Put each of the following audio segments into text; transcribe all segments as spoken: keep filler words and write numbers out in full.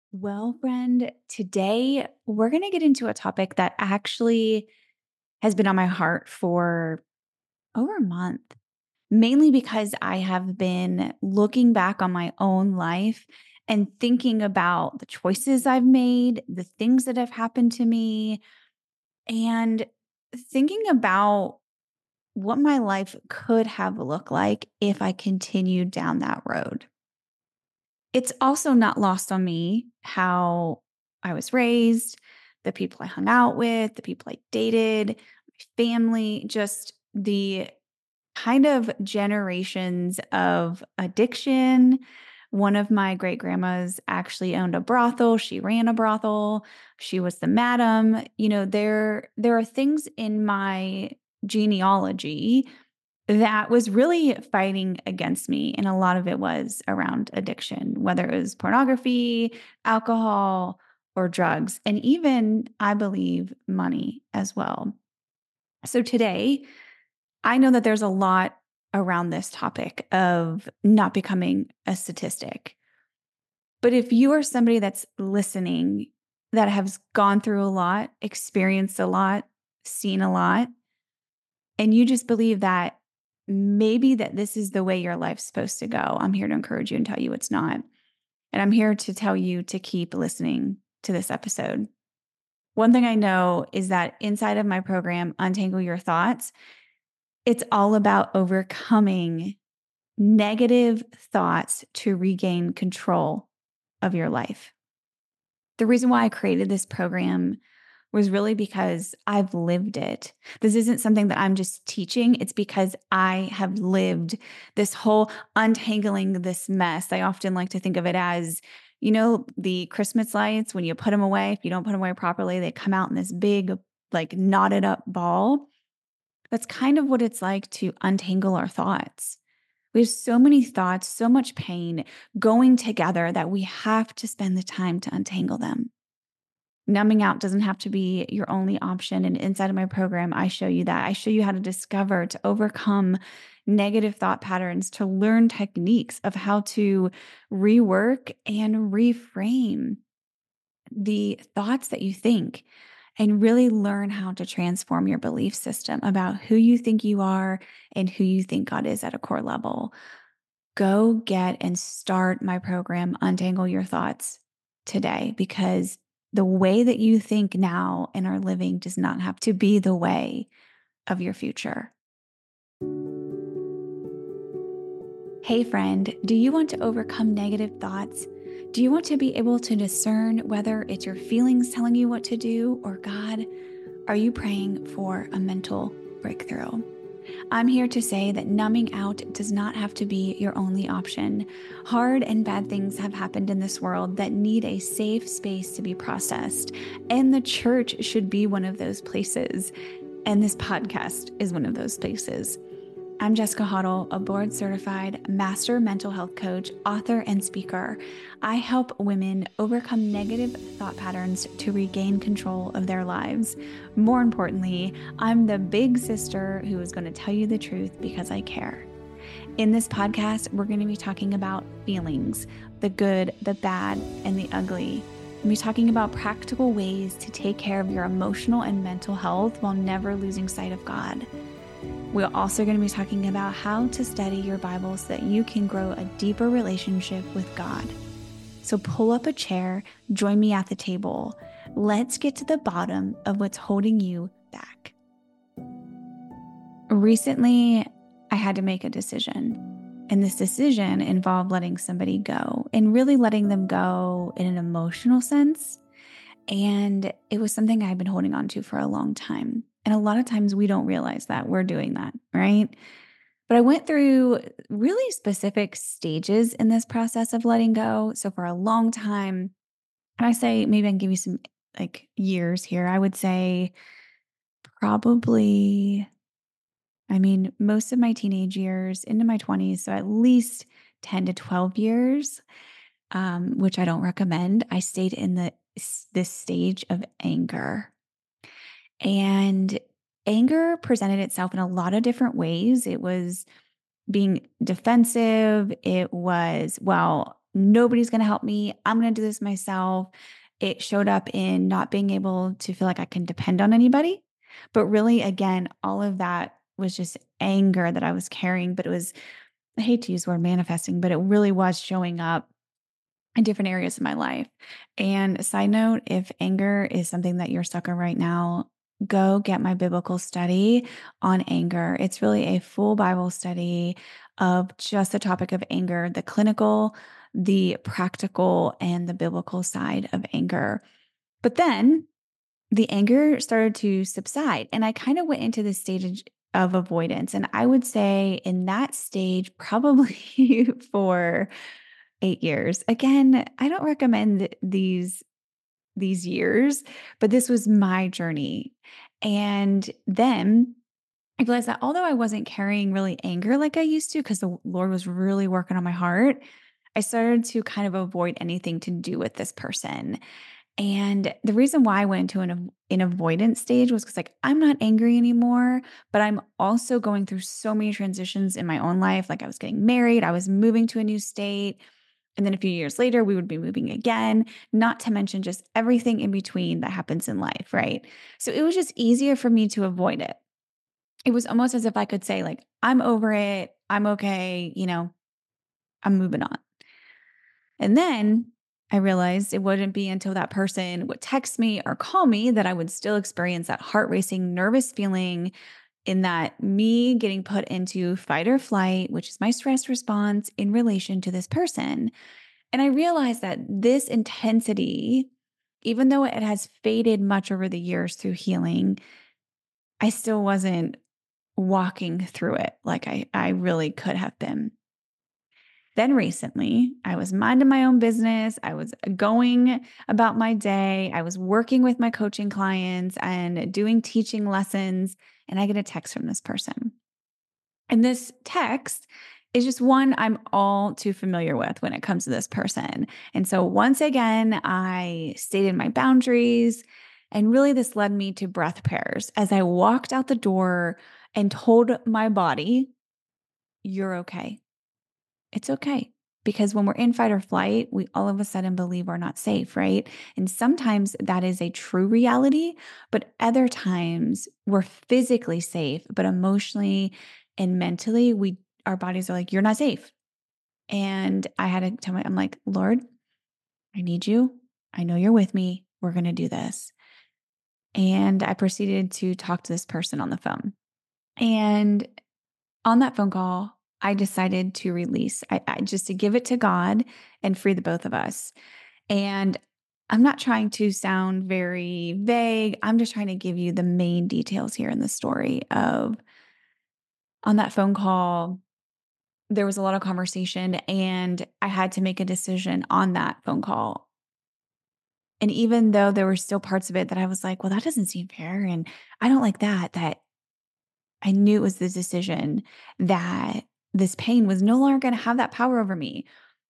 Well, friend, today we're going to get into a topic that actually has been on my heart for over a month, mainly because I have been looking back on my own life and thinking about the choices I've made, the things that have happened to me, and thinking about what my life could have looked like if I continued down that road. It's also not lost on me how I was raised, the people I hung out with, the people I dated, my family, just the kind of generations of addiction. One of my great grandmas actually owned a brothel. She ran a brothel. She was the madam. You know, there there are things in my genealogy that was really fighting against me, and a lot of it was around addiction, whether it was pornography, alcohol, or drugs, and even, I believe, money as well. So today, I know that there's a lot around this topic of not becoming a statistic. But if you are somebody that's listening that has gone through a lot, experienced a lot, seen a lot, and you just believe that maybe that this is the way your life's supposed to go, I'm here to encourage you and tell you it's not. And I'm here to tell you to keep listening to this episode. One thing I know is that inside of my program, Untangle Your Thoughts, it's all about overcoming negative thoughts to regain control of your life. The reason why I created this program was really because I've lived it. This isn't something that I'm just teaching. It's because I have lived this whole untangling this mess. I often like to think of it as, you know, the Christmas lights, when you put them away, if you don't put them away properly, they come out in this big, like knotted up ball. That's kind of what it's like to untangle our thoughts. We have so many thoughts, so much pain going together that we have to spend the time to untangle them. Numbing out doesn't have to be your only option. And inside of my program, I show you that. I show you how to discover, to overcome negative thought patterns, to learn techniques of how to rework and reframe the thoughts that you think and really learn how to transform your belief system about who you think you are and who you think God is at a core level. Go get and start my program, Untangle Your Thoughts, today, because the way that you think now and are living does not have to be the way of your future. Hey, friend, do you want to overcome negative thoughts? Do you want to be able to discern whether it's your feelings telling you what to do or God? Are you praying for a mental breakthrough? I'm here to say that numbing out does not have to be your only option. Hard and bad things have happened in this world that need a safe space to be processed, and the church should be one of those places. And this podcast is one of those spaces. I'm Jessica Hoddle, a board certified master mental health coach, author, and speaker. I help women overcome negative thought patterns to regain control of their lives. More importantly, I'm the big sister who is going to tell you the truth because I care. In this podcast, we're going to be talking about feelings, the good, the bad, and the ugly. We'll be talking about practical ways to take care of your emotional and mental health while never losing sight of God. We're also going to be talking about how to study your Bible so that you can grow a deeper relationship with God. So pull up a chair, join me at the table. Let's get to the bottom of what's holding you back. Recently, I had to make a decision, and this decision involved letting somebody go and really letting them go in an emotional sense. And it was something I've been holding on to for a long time. And a lot of times we don't realize that we're doing that, right? But I went through really specific stages in this process of letting go. So for a long time, and I say maybe I can give you some like years here. I would say probably, I mean, most of my teenage years into my twenties. So at least ten to twelve years, um, which I don't recommend. I stayed in the this stage of anger. And anger presented itself in a lot of different ways. It was being defensive. It was, well, nobody's going to help me. I'm going to do this myself. It showed up in not being able to feel like I can depend on anybody. But really, again, all of that was just anger that I was carrying. But it was, I hate to use the word manifesting, but it really was showing up in different areas of my life. And side note, if anger is something that you're stuck on right now, go get my biblical study on anger. It's really a full Bible study of just the topic of anger, the clinical, the practical, and the biblical side of anger. But then the anger started to subside, and I kind of went into this stage of avoidance. And I would say in that stage, probably for eight years. Again, I don't recommend th- these these years, but this was my journey. And then I realized that although I wasn't carrying really anger like I used to, because the Lord was really working on my heart, I started to kind of avoid anything to do with this person. And the reason why I went into an av- an avoidance stage was because, like, I'm not angry anymore, but I'm also going through so many transitions in my own life. Like, I was getting married, I was moving to a new state, and then a few years later, we would be moving again, not to mention just everything in between that happens in life, right? So it was just easier for me to avoid it. It was almost as if I could say, like, I'm over it. I'm okay. You know, I'm moving on. And then I realized it wouldn't be until that person would text me or call me that I would still experience that heart racing, nervous feeling in that me getting put into fight or flight, which is my stress response in relation to this person. And I realized that this intensity, even though it has faded much over the years through healing, I still wasn't walking through it like I, I really could have been. Then recently, I was minding my own business. I was going about my day. I was working with my coaching clients and doing teaching lessons. And I get a text from this person. And this text is just one I'm all too familiar with when it comes to this person. And so once again, I stated my boundaries. And really, this led me to breath prayers as I walked out the door and told my body, "You're okay. It's okay." Because when we're in fight or flight, we all of a sudden believe we're not safe, right? And sometimes that is a true reality, but other times we're physically safe, but emotionally and mentally, we our bodies are like, "You're not safe." And I had to tell my, I'm like, "Lord, I need you. I know you're with me. We're gonna do this." And I proceeded to talk to this person on the phone. And on that phone call, I decided to release, I, I just to give it to God and free the both of us. And I'm not trying to sound very vague. I'm just trying to give you the main details here in the story of on that phone call, there was a lot of conversation and I had to make a decision on that phone call. And even though there were still parts of it that I was like, well, that doesn't seem fair. And I don't like that, that I knew it was the decision that this pain was no longer going to have that power over me.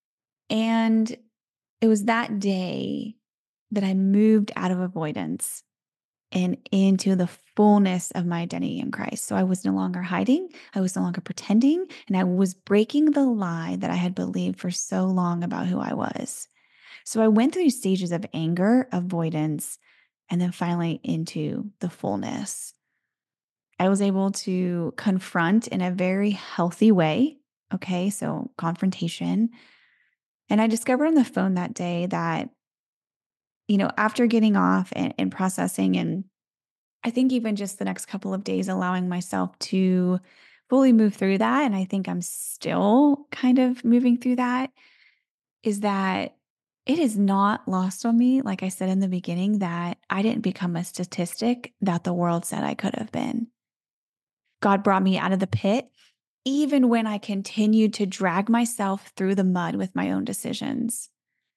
And it was that day that I moved out of avoidance and into the fullness of my identity in Christ. So I was no longer hiding, I was no longer pretending, and I was breaking the lie that I had believed for so long about who I was. So I went through these stages of anger, avoidance, and then finally into the fullness. I was able to confront in a very healthy way. Okay, so confrontation. And I discovered on the phone that day that, you know, after getting off and, and processing, and I think even just the next couple of days, allowing myself to fully move through that. And I think I'm still kind of moving through that, is that it is not lost on me, like I said in the beginning, that I didn't become a statistic that the world said I could have been. God brought me out of the pit, even when I continued to drag myself through the mud with my own decisions.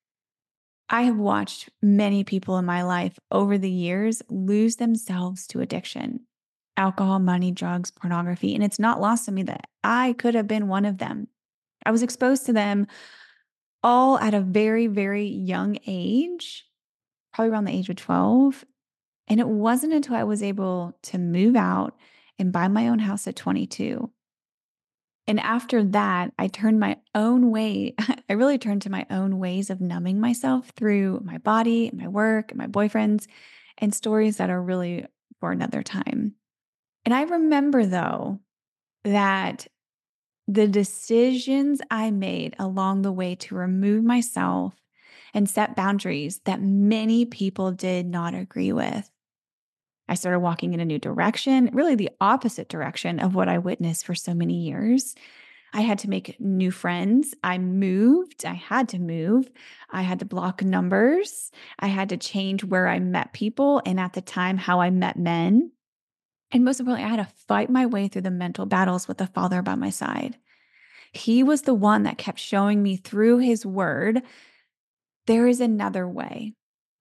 I have watched many people in my life over the years lose themselves to addiction, alcohol, money, drugs, pornography. And it's not lost on me that I could have been one of them. I was exposed to them all at a very, very young age, probably around the age of twelve. And it wasn't until I was able to move out and buy my own house at twenty-two And after that, I turned my own way. I really turned to my own ways of numbing myself through my body, my work, my boyfriends, and stories that are really for another time. And I remember though that the decisions I made along the way to remove myself and set boundaries that many people did not agree with. I started walking in a new direction, really the opposite direction of what I witnessed for so many years. I had to make new friends. I moved. I had to move. I had to block numbers. I had to change where I met people and at the time, how I met men. And most importantly, I had to fight my way through the mental battles with the Father by my side. He was the one that kept showing me through his word, there is another way.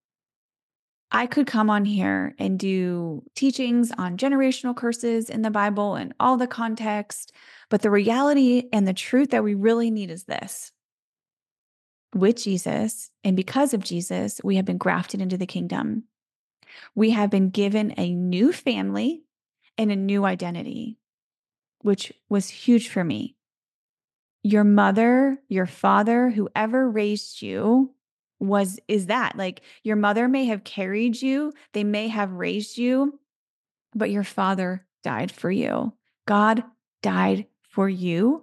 I could come on here and do teachings on generational curses in the Bible and all the context, but the reality and the truth that we really need is this. With Jesus, and because of Jesus, we have been grafted into the kingdom. We have been given a new family and a new identity, which was huge for me. Your mother, your father, whoever raised you was is that. Like your mother may have carried you, they may have raised you, but your father died for you. God died for you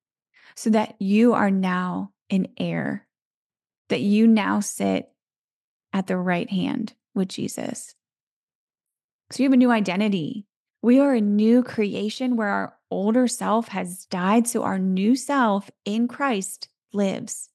so that you are now an heir, that you now sit at the right hand with Jesus. So you have a new identity. We are a new creation where our older self has died, so our new self in Christ lives.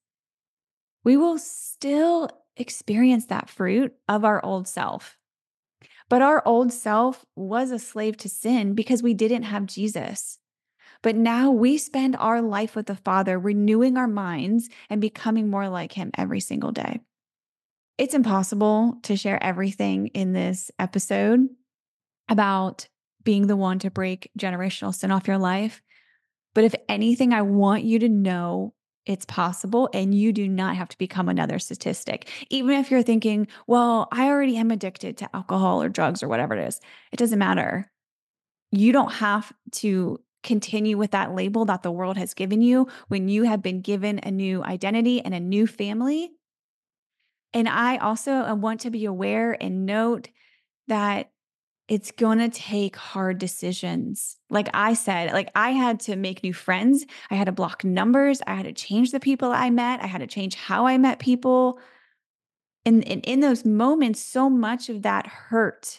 We will still experience that fruit of our old self. But our old self was a slave to sin because we didn't have Jesus. But now we spend our life with the Father, renewing our minds and becoming more like Him every single day. It's impossible to share everything in this episode about being the one to break generational sin off your life. But if anything, I want you to know it's possible and you do not have to become another statistic. Even if you're thinking, well, I already am addicted to alcohol or drugs or whatever it is, it doesn't matter. You don't have to continue with that label that the world has given you when you have been given a new identity and a new family. And I also want to be aware and note that it's going to take hard decisions. Like I said, like I had to make new friends. I had to block numbers. I had to change the people I met. I had to change how I met people. And, and in those moments, so much of that hurt,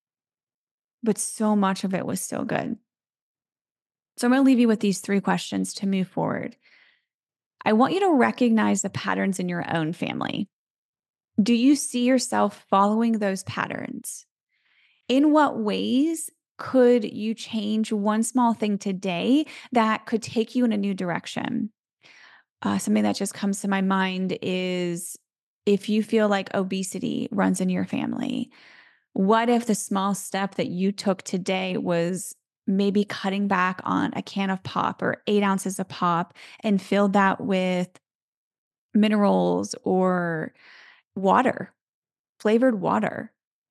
but so much of it was so good. So I'm going to leave you with these three questions to move forward. I want you to recognize the patterns in your own family. Do you see yourself following those patterns? In what ways could you change one small thing today that could take you in a new direction? Uh, something that just comes to my mind is if you feel like obesity runs in your family, what if the small step that you took today was maybe cutting back on a can of pop or eight ounces of pop and filled that with minerals or water, flavored water?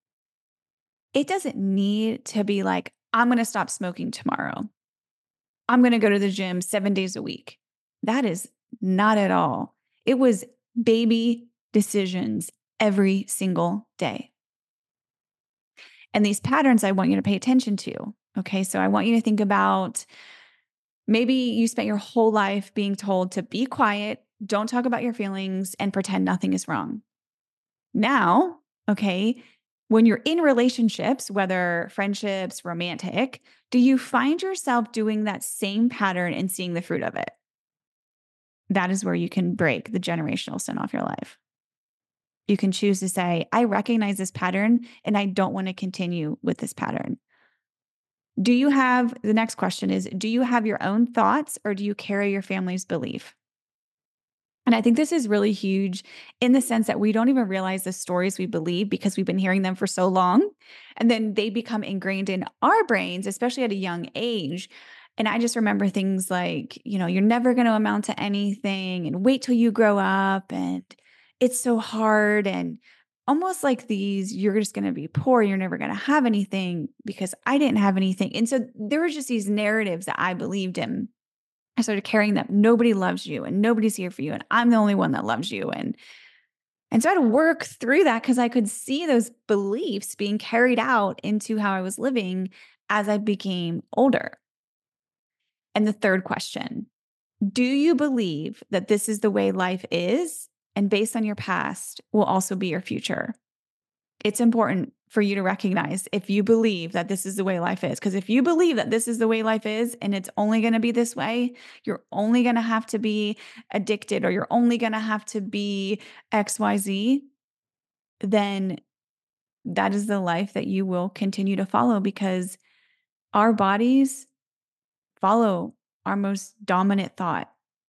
It doesn't need to be like, I'm going to stop smoking tomorrow. I'm going to go to the gym seven days a week. That is not at all. It was baby decisions every single day. And these patterns I want you to pay attention to. Okay. So I want you to think about maybe you spent your whole life being told to be quiet, don't talk about your feelings, and pretend nothing is wrong. Now, okay, when you're in relationships, whether friendships, romantic, do you find yourself doing that same pattern and seeing the fruit of it? That is where you can break the generational sin off your life. You can choose to say, I recognize this pattern and I don't want to continue with this pattern. Do you have, the next question is, do you have your own thoughts or do you carry your family's belief? And I think this is really huge in the sense that we don't even realize the stories we believe because we've been hearing them for so long. And then they become ingrained in our brains, especially at a young age. And I just remember things like, you know, you're never going to amount to anything and wait till you grow up. And it's so hard. And almost like these, you're just going to be poor. You're never going to have anything because I didn't have anything. And so there were just these narratives that I believed in. I started carrying that nobody loves you and nobody's here for you and I'm the only one that loves you. And and so I had to work through that because I could see those beliefs being carried out into how I was living as I became older. And the third question, do you believe that this is the way life is? And based on your past will also be your future? It's important for you to recognize if you believe that this is the way life is. Because if you believe that this is the way life is and it's only going to be this way, you're only going to have to be addicted or you're only going to have to be X Y Z, then that is the life that you will continue to follow because our bodies follow our most dominant thought.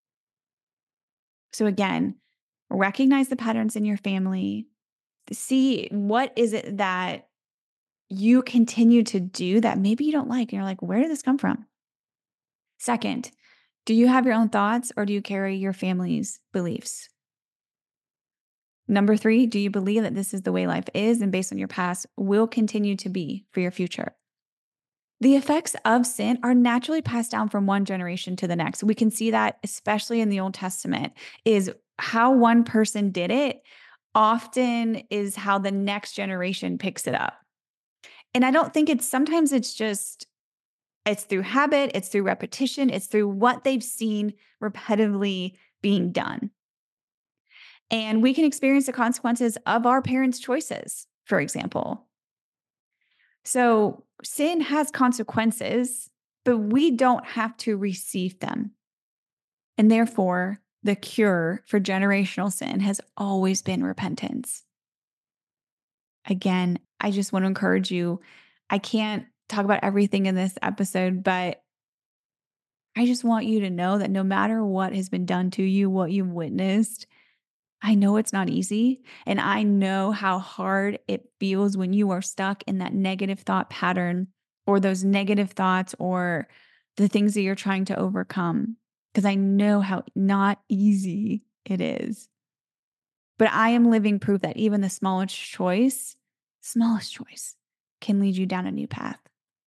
So again, recognize the patterns in your family. See what is it that you continue to do that maybe you don't like. And you're like, where did this come from? Second, do you have your own thoughts or do you carry your family's beliefs? Number three, do you believe that this is the way life is and based on your past will continue to be for your future? The effects of sin are naturally passed down from one generation to the next. We can see that especially in the Old Testament is how one person did it often is how the next generation picks it up. And I don't think it's sometimes it's just it's through habit, it's through repetition, it's through what they've seen repetitively being done. And we can experience the consequences of our parents' choices, for example. So sin has consequences, but we don't have to receive them. And therefore, the cure for generational sin has always been repentance. Again, I just want to encourage you. I can't talk about everything in this episode, but I just want you to know that no matter what has been done to you, what you've witnessed, I know it's not easy. And I know how hard it feels when you are stuck in that negative thought pattern or those negative thoughts or the things that you're trying to overcome. Because I know how not easy it is. But I am living proof that even the smallest choice, smallest choice, can lead you down a new path.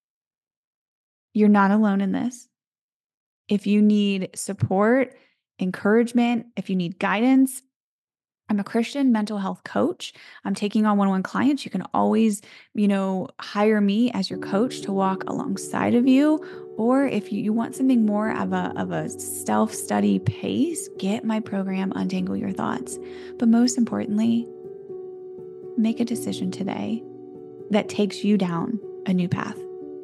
You're not alone in this. If you need support, encouragement, if you need guidance, I'm a Christian mental health coach. I'm taking on one-on-one clients. You can always, you know, hire me as your coach to walk alongside of you. Or if you, you want something more of a, of a self-study pace, get my program, Untangle Your Thoughts. But most importantly, make a decision today that takes you down a new path.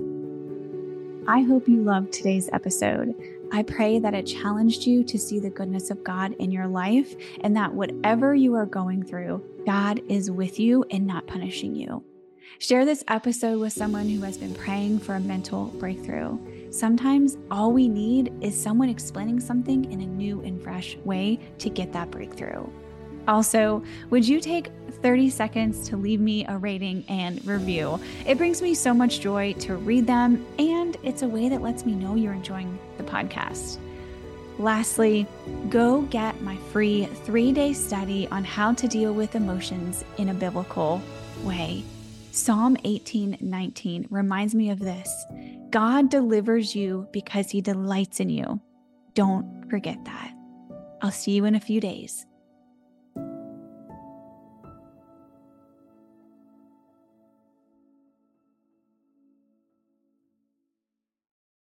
I hope you loved today's episode. I pray that it challenged you to see the goodness of God in your life and that whatever you are going through, God is with you and not punishing you. Share this episode with someone who has been praying for a mental breakthrough. Sometimes all we need is someone explaining something in a new and fresh way to get that breakthrough. Also, would you take thirty seconds to leave me a rating and review? It brings me so much joy to read them, and it's a way that lets me know you're enjoying the podcast. Lastly, go get my free three-day study on how to deal with emotions in a biblical way. Psalm eighteen nineteen reminds me of this. God delivers you because he delights in you. Don't forget that. I'll see you in a few days.